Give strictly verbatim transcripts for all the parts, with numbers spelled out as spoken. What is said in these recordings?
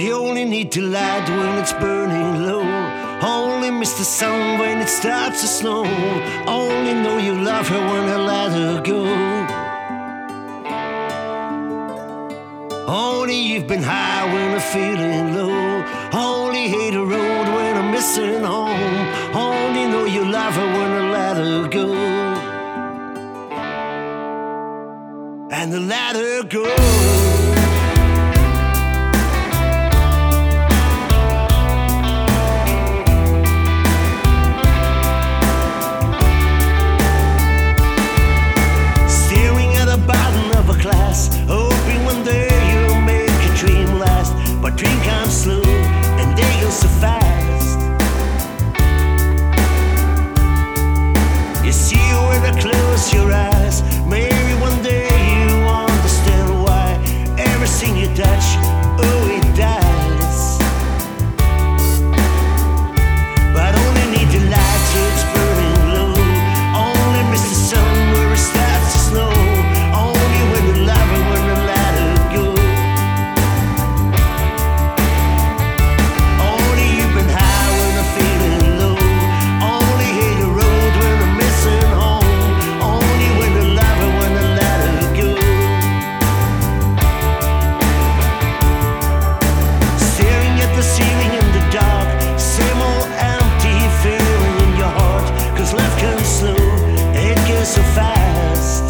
You only need to light when it's burning low. Only miss the sun when it starts to snow. Only know you love her when I let her go. Only you've been high when I'm feeling low. Only hate the road when I'm missing home. Only know you love her when I let her go. And I let her go. Hoping one day you'll make your dream last. But dream comes slow and they go so fast. You see when I close your eyes. Maybe one day you understand why everything you touch, oh it dies. But only need the light so it's burning low. Only miss the sun where it starts to snow. So fast,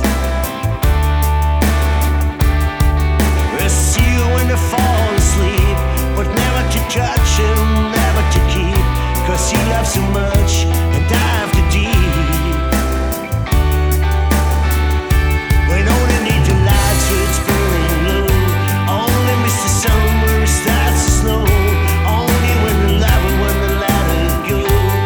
we'll see you when you fall asleep, but never to touch and never to keep, cause you love so much and dive too deep. When only need the light so it's burning low. Only miss the sun where it starts to snow. Only when the love and when the let her go.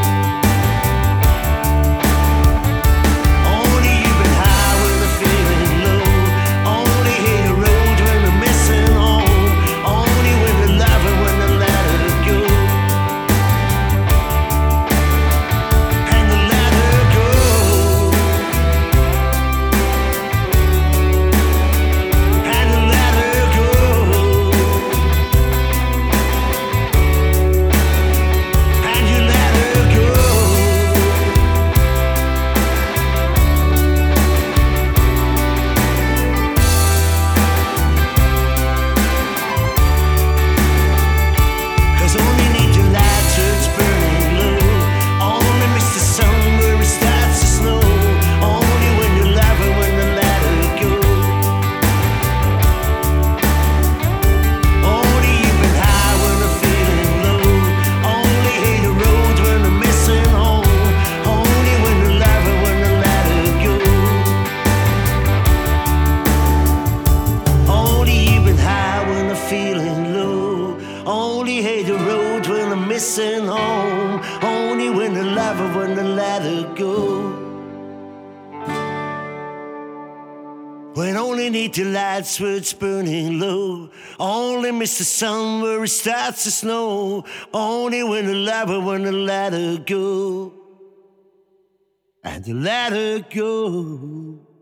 Feeling low. Only hate the road when I'm missing home. Only when I love her, when I let her go. When only need the lights where it's burning low. Only miss the sun where it starts to snow. Only when I love her, when I let her go. And I let her go.